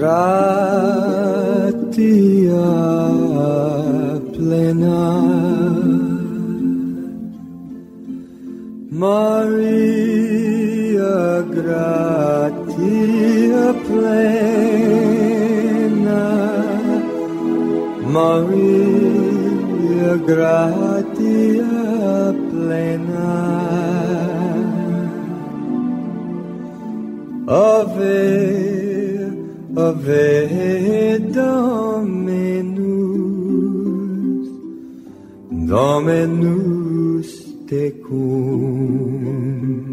gratia plena, Maria gratia plena, Maria gratia plena, Ave, Ave Dominus, Dominus tecum,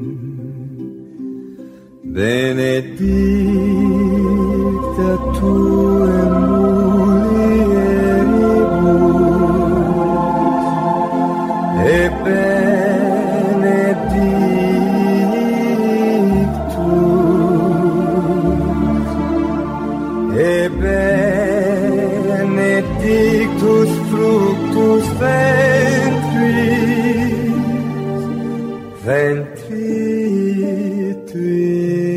benedicta tu in mulieribus, et benedictus fructus ventris tui,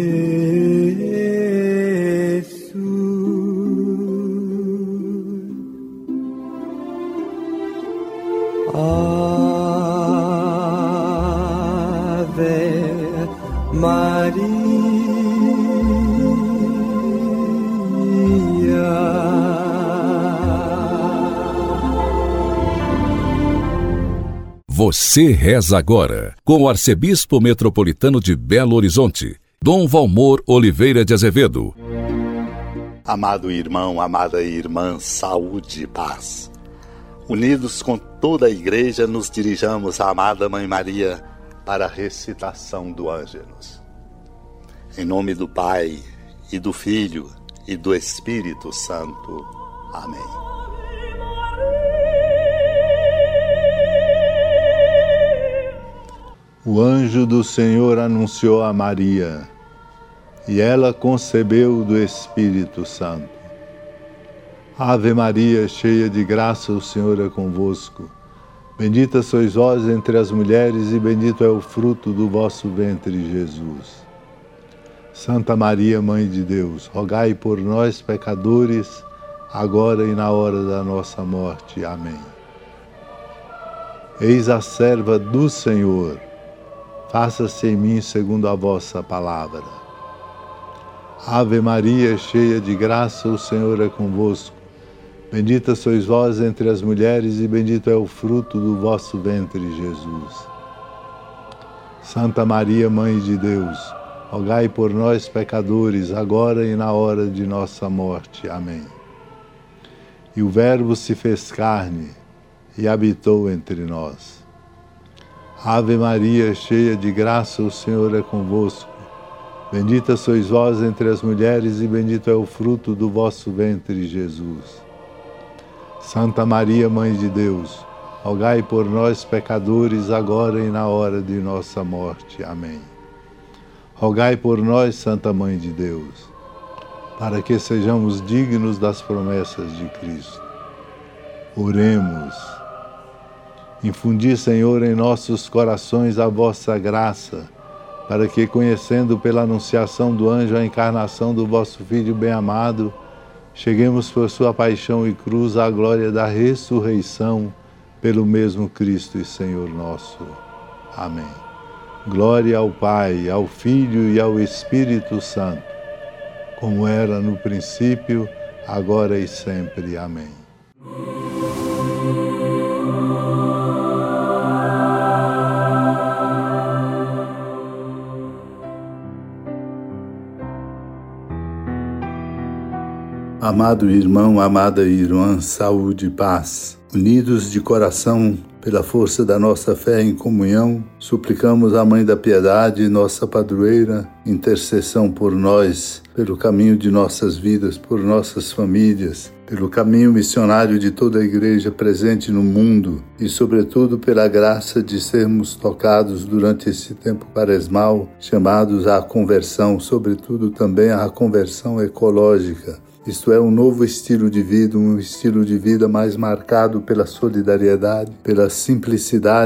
Iesus. Ave Maria, Você reza agora com o arcebispo metropolitano de Belo Horizonte, Dom Valmor Oliveira de Azevedo. Amado irmão, amada irmã, saúde e paz. Unidos com toda a igreja, nos dirijamos à amada Mãe Maria para a recitação do Ângelus. Em nome do Pai, e do Filho, e do Espírito Santo. Amém. O anjo do Senhor anunciou a Maria, e ela concebeu do Espírito Santo. Ave Maria, cheia de graça, o Senhor é convosco. Bendita sois vós entre as mulheres, e bendito é o fruto do vosso ventre, Jesus. Santa Maria, Mãe de Deus, rogai por nós, pecadores, agora e na hora da nossa morte. Amém. Eis a serva do Senhor. Faça-se em mim segundo a vossa palavra. Ave Maria, cheia de graça, o Senhor é convosco. Bendita sois vós entre as mulheres, e bendito é o fruto do vosso ventre, Jesus. Santa Maria, Mãe de Deus, rogai por nós, pecadores, agora e na hora de nossa morte. Amém. E o Verbo se fez carne e habitou entre nós. Ave Maria, cheia de graça, o Senhor é convosco. Bendita sois vós entre as mulheres, e bendito é o fruto do vosso ventre, Jesus. Santa Maria, Mãe de Deus, rogai por nós, pecadores, agora e na hora de nossa morte. Amém. Rogai por nós, Santa Mãe de Deus, para que sejamos dignos das promessas de Cristo. Oremos. Infundi, Senhor, em nossos corações a vossa graça, para que, conhecendo pela anunciação do anjo a encarnação do vosso Filho bem-amado, cheguemos por sua paixão e cruz à glória da ressurreição, pelo mesmo Cristo e Senhor nosso. Amém. Glória ao Pai, ao Filho e ao Espírito Santo, como era no princípio, agora e sempre. Amém. Amado irmão, amada irmã, saúde e paz. Unidos de coração pela força da nossa fé em comunhão, suplicamos à Mãe da Piedade, nossa padroeira, intercessão por nós, pelo caminho de nossas vidas, por nossas famílias, pelo caminho missionário de toda a Igreja presente no mundo e, sobretudo, pela graça de sermos tocados durante esse tempo quaresmal, chamados à conversão, sobretudo também à conversão ecológica. Isto é, um novo estilo de vida, um estilo de vida mais marcado pela solidariedade, pela simplicidade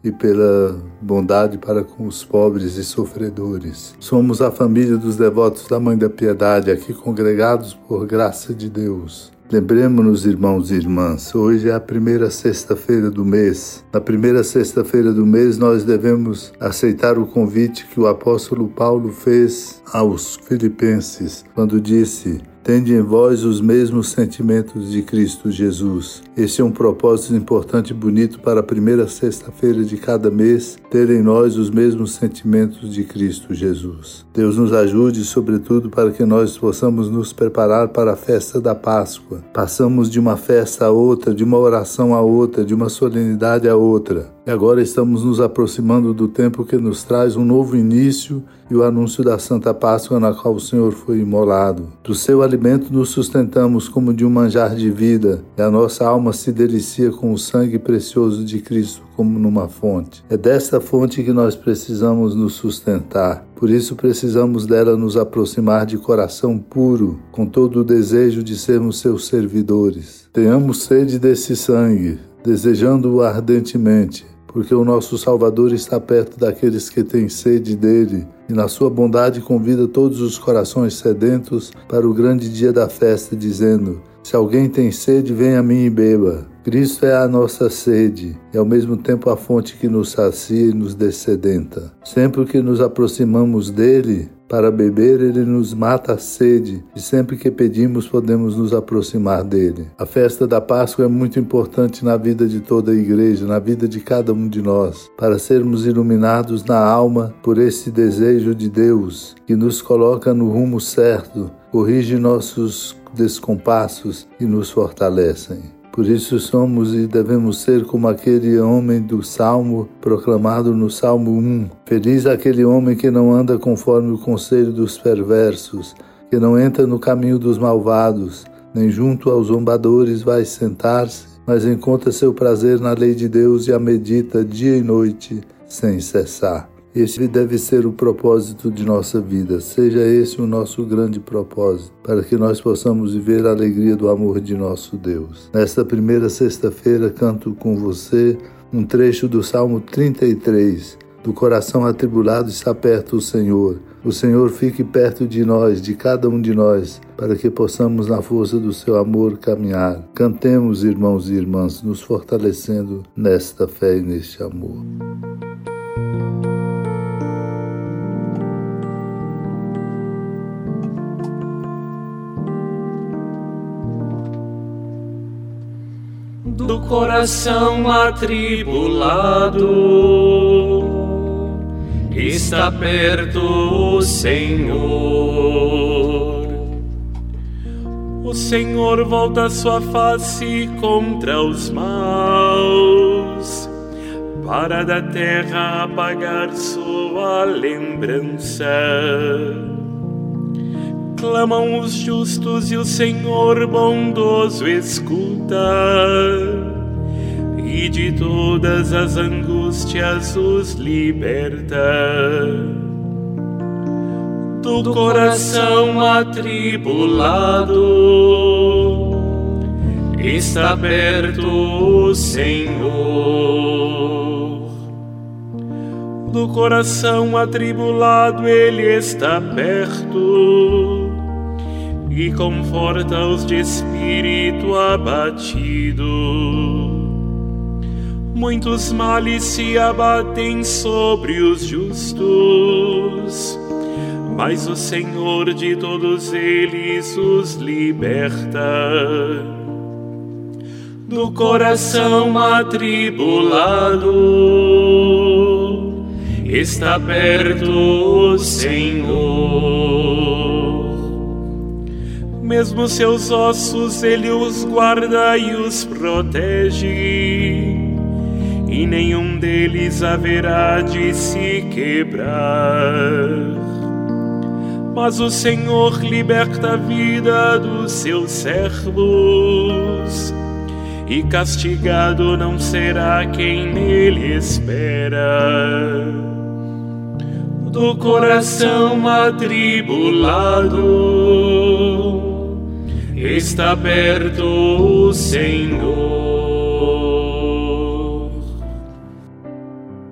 e pela bondade para com os pobres e sofredores. Somos a família dos devotos da Mãe da Piedade, aqui congregados por graça de Deus. Lembremos-nos, irmãos e irmãs, hoje é a primeira sexta-feira do mês. Na primeira sexta-feira do mês, nós devemos aceitar o convite que o apóstolo Paulo fez aos filipenses, quando disse: tende em vós os mesmos sentimentos de Cristo Jesus. Esse é um propósito importante e bonito para a primeira sexta-feira de cada mês, ter em nós os mesmos sentimentos de Cristo Jesus. Deus nos ajude, sobretudo, para que nós possamos nos preparar para a festa da Páscoa. Passamos de uma festa a outra, de uma oração a outra, de uma solenidade a outra. E agora estamos nos aproximando do tempo que nos traz um novo início e o anúncio da Santa Páscoa, na qual o Senhor foi imolado. Do seu alimento nos sustentamos como de um manjar de vida, e a nossa alma se delicia com o sangue precioso de Cristo como numa fonte. É desta fonte que nós precisamos nos sustentar. Por isso precisamos dela nos aproximar de coração puro, com todo o desejo de sermos seus servidores. Tenhamos sede desse sangue, desejando-o ardentemente, porque o nosso Salvador está perto daqueles que têm sede dele, e na sua bondade convida todos os corações sedentos para o grande dia da festa, dizendo: se alguém tem sede, venha a mim e beba. Cristo é a nossa sede, e ao mesmo tempo a fonte que nos sacia e nos dessedenta. Sempre que nos aproximamos dele para beber, ele nos mata a sede, e sempre que pedimos podemos nos aproximar dele. A festa da Páscoa é muito importante na vida de toda a igreja, na vida de cada um de nós, para sermos iluminados na alma por esse desejo de Deus, que nos coloca no rumo certo, corrige nossos descompassos e nos fortalecem. Por isso somos e devemos ser como aquele homem do Salmo, proclamado no Salmo 1. Feliz aquele homem que não anda conforme o conselho dos perversos, que não entra no caminho dos malvados, nem junto aos zombadores vai sentar-se, mas encontra seu prazer na lei de Deus e a medita dia e noite sem cessar. Esse deve ser o propósito de nossa vida, seja esse o nosso grande propósito, para que nós possamos viver a alegria do amor de nosso Deus. Nesta primeira sexta-feira, canto com você um trecho do Salmo 33. Do coração atribulado está perto o Senhor fique perto de nós, de cada um de nós, para que possamos na força do seu amor caminhar. Cantemos, irmãos e irmãs, nos fortalecendo nesta fé e neste amor. Do coração atribulado está perto o Senhor. O Senhor volta sua face contra os maus, para da terra apagar sua lembrança. Clamam os justos e o Senhor bondoso escuta, e de todas as angústias os liberta. Do coração atribulado está perto o Senhor. Do coração atribulado Ele está perto e conforta os de espírito abatido. Muitos males se abatem sobre os justos, mas o Senhor de todos eles os liberta. Do coração atribulado está perto o Senhor. Mesmo seus ossos Ele os guarda e os protege, e nenhum deles haverá de se quebrar. Mas o Senhor liberta a vida dos seus servos, e castigado não será quem nele espera. Do coração atribulado está perto o Senhor.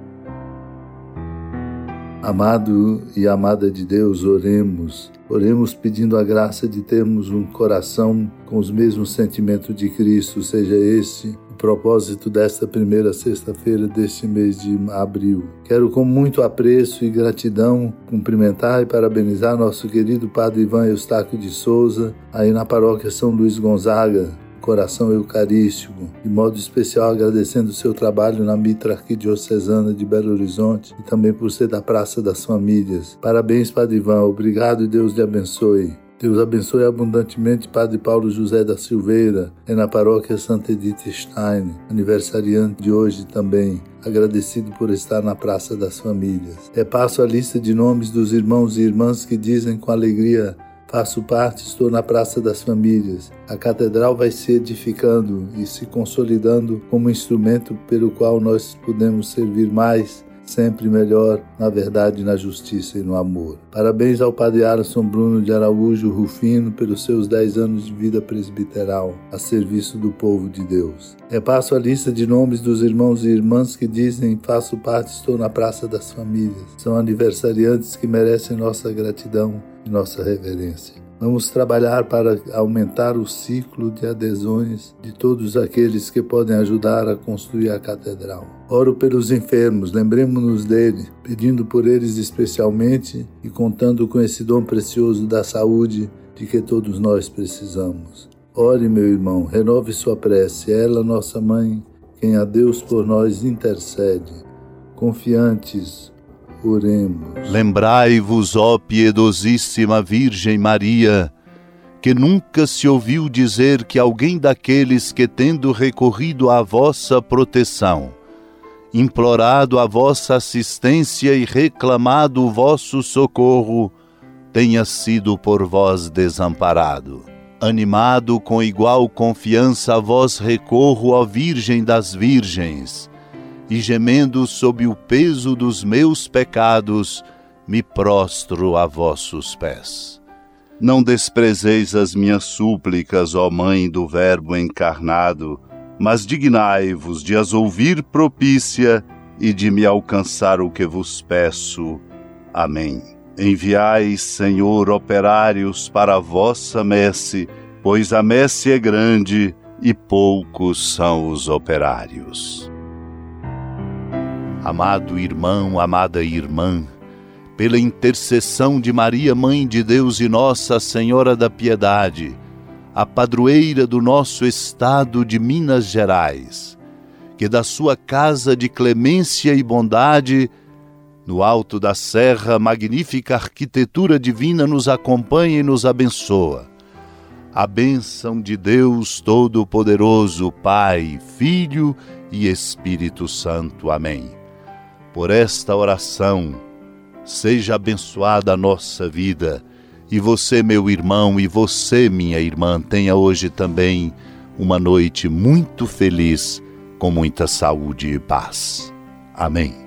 Amado e amada de Deus, oremos. Oremos pedindo a graça de termos um coração com os mesmos sentimentos de Cristo. Seja esse o propósito desta primeira sexta-feira deste mês de abril. Quero com muito apreço e gratidão cumprimentar e parabenizar nosso querido Padre Ivan Eustáquio de Souza, aí na paróquia São Luís Gonzaga, Coração Eucarístico, de modo especial agradecendo o seu trabalho na Mitra Arquidiocesana de Belo Horizonte e também por ser da Praça das Famílias. Parabéns, Padre Ivan, obrigado e Deus lhe abençoe. Deus abençoe abundantemente Padre Paulo José da Silveira, é na paróquia Santa Edith Stein, aniversariante de hoje também, agradecido por estar na Praça das Famílias. Repasso a lista de nomes dos irmãos e irmãs que dizem com alegria: faço parte, estou na Praça das Famílias. A Catedral vai se edificando e se consolidando como instrumento pelo qual nós podemos servir mais, sempre melhor, na verdade, na justiça e no amor. Parabéns ao Padre Alisson Bruno de Araújo Rufino pelos seus 10 anos de vida presbiteral a serviço do povo de Deus. Repasso a lista de nomes dos irmãos e irmãs que dizem: faço parte, estou na Praça das Famílias. São aniversariantes que merecem nossa gratidão e nossa reverência. Vamos trabalhar para aumentar o ciclo de adesões de todos aqueles que podem ajudar a construir a catedral. Oro pelos enfermos, lembremos-nos dele, pedindo por eles especialmente e contando com esse dom precioso da saúde de que todos nós precisamos. Ore, meu irmão, renove sua prece, ela, nossa mãe, quem a Deus por nós intercede. Confiantes, oremos. Lembrai-vos, ó piedosíssima Virgem Maria, que nunca se ouviu dizer que alguém daqueles que, tendo recorrido à vossa proteção, implorado a vossa assistência e reclamado o vosso socorro, tenha sido por vós desamparado. Animado com igual confiança a vós recorro, ó Virgem das Virgens, e gemendo sob o peso dos meus pecados, me prostro a vossos pés. Não desprezeis as minhas súplicas, ó Mãe do Verbo encarnado, mas dignai-vos de as ouvir propícia e de me alcançar o que vos peço. Amém. Enviai, Senhor, operários para a vossa messe, pois a messe é grande e poucos são os operários. Amado irmão, amada irmã, pela intercessão de Maria, Mãe de Deus e Nossa Senhora da Piedade, a padroeira do nosso estado de Minas Gerais, que da sua casa de clemência e bondade, no alto da serra, magnífica arquitetura divina nos acompanha e nos abençoa. A bênção de Deus Todo-Poderoso, Pai, Filho e Espírito Santo. Amém. Por esta oração, seja abençoada a nossa vida, e você, meu irmão, e você, minha irmã, tenha hoje também uma noite muito feliz, com muita saúde e paz. Amém.